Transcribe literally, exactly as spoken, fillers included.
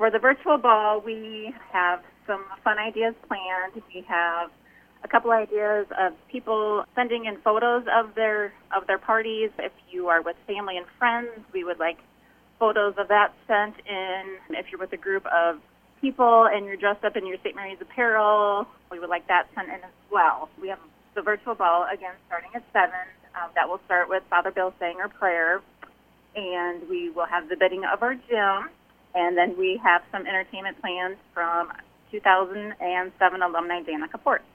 for the virtual ball, we have some fun ideas planned. We have a couple ideas of people sending in photos of their of their parties. If you are with family and friends, we would like photos of that sent in. If you're with a group of people and you're dressed up in your Saint Mary's apparel, we would like that sent in as well. We have the virtual ball, again, starting at seven. Um, that will start with Father Bill saying our prayer, and we will have the bidding of our gym, and then we have some entertainment plans from two thousand seven alumni Danica Port.